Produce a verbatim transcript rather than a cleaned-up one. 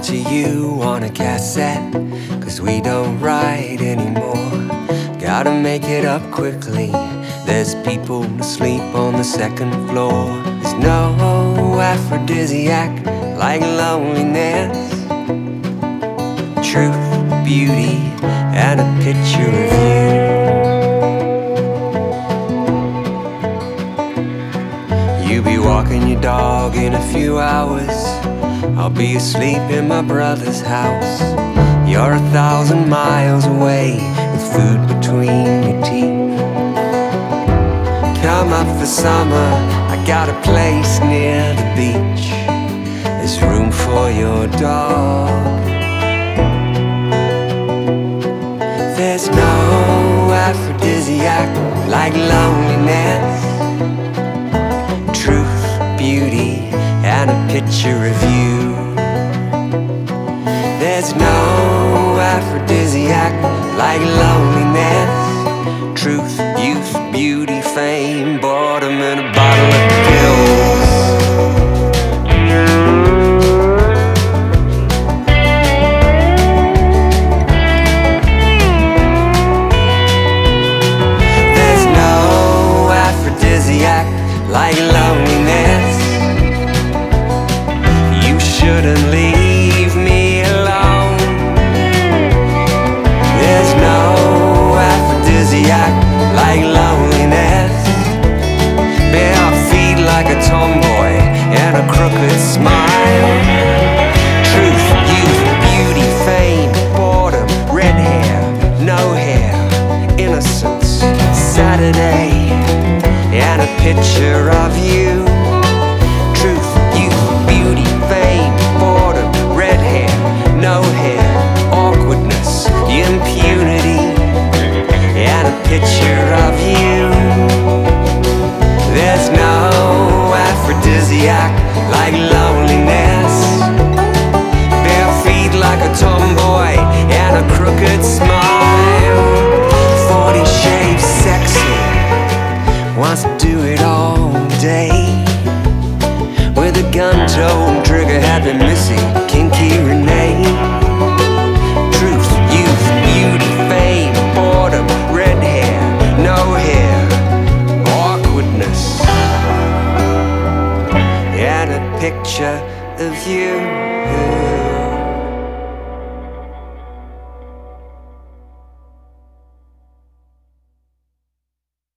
to you on a cassette, 'cause we don't write anymore. Gotta make it up quickly. There's people asleep on the second floor. There's no aphrodisiac like loneliness. Truth, beauty, and a picture of you. You'll be walking your dog in a few hours. I'll be asleep in my brother's house. You're a thousand miles away with food between your teeth. Come up for summer, I got a place near the beach. There's room for your dog. There's no aphrodisiac like loneliness. Truth, beauty, and a picture of you. There's no aphrodisiac like loneliness. Truth, youth, beauty, fame, boredom, and a bottle of pills. There's no aphrodisiac like loneliness. You shouldn't leave me alone. There's no aphrodisiac like loneliness. Bare feet like a tomboy and a crooked smile. Truth, youth, beauty, fame, boredom, red hair, no hair, innocence, Saturday, and a picture of you. Truth, youth, beauty, fame, boredom, red hair, no hair, awkwardness, impunity, and a picture of you. There's no aphrodisiac like loneliness. Bare feet like a tomboy and a crooked smile. Forty shades sexy, wants to do it all day. With a gun-toed trigger happy Missy, kinky Renee. Truth, youth, beauty, fame, boredom, red hair, no hair, awkwardness, and a picture of you.